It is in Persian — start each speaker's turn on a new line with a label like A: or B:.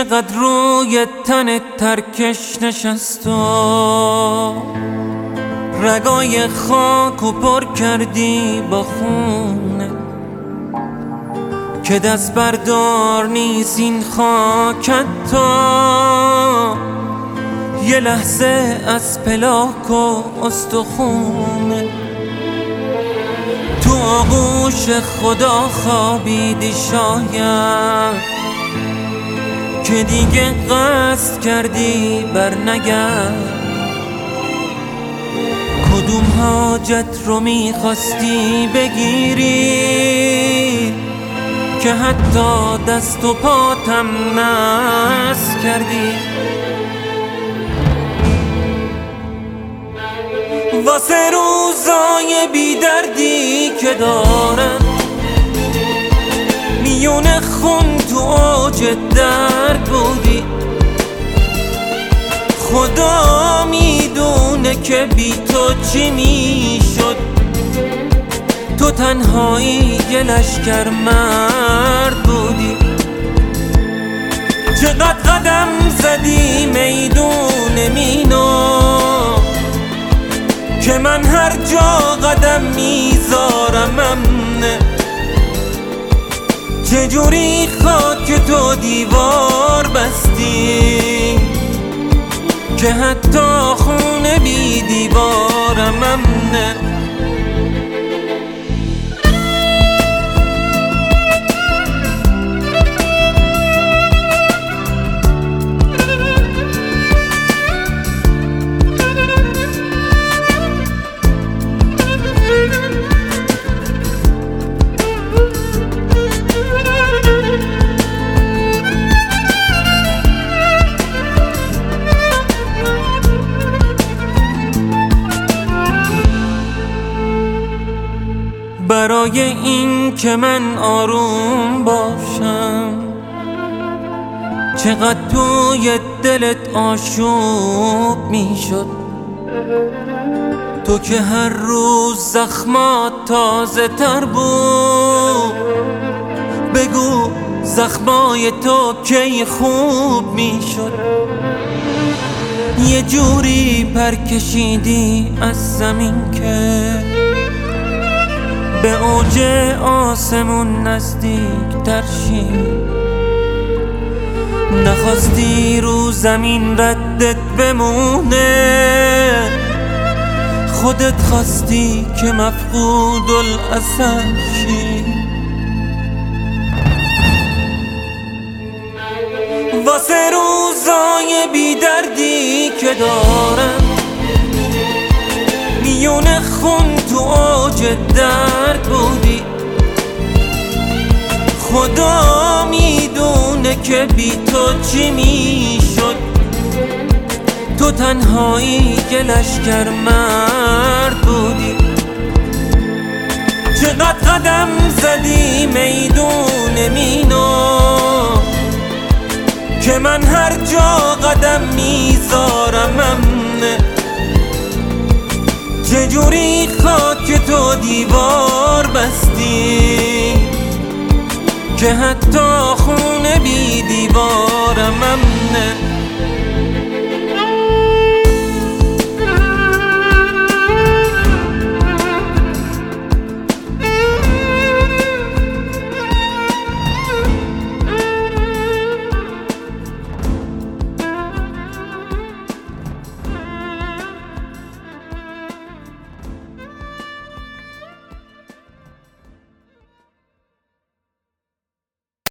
A: چقدر روی تن ترکش نشست و رگای خاک و پر کردی با خونه که دست بردار نیست این خاکت تا یه لحظه از پلاک و استخونه تو آغوش خدا خوابیدی شاید که دیگه قصد کردی بر نگرد کدوم حاجت رو میخواستی بگیری که حتی دست و پاتم نس کردی واسه روزای بی دردی که دارم میون خون تو اوج درد بودی خدا میدونه که بی تو چی میشد تو تنهایی یه لشکر مرد بودی چقدر قدم زدی میدون مینو که من هر جا قدم میذارم امنه چجوری خاک تو دیوار بستی که حتی خونه بی دیوارم امنه برای این که من آروم باشم چقدر توی دلت آشوب میشد تو که هر روز زخمات تازه تر بود بگو زخمای تو کی خوب میشد یه جوری پر کشیدی از زمین که به اوج آسمون نزدیک تر شی نخواستی رو زمین ردت بمونه خودت خواستی که مفقود الاثر شی واسه روزای بی دردی که دارم میون خون تو اوج درد بودی خدا میدونه که بی تو چی میشد تو تنهایی یه لشکر مرد بودی چقدر قدم زدی میدون مینو که من هر جا قدم میذارم امنه چجوری خاک تو دیوار بستی که حتی خونه بی دیوارم امنه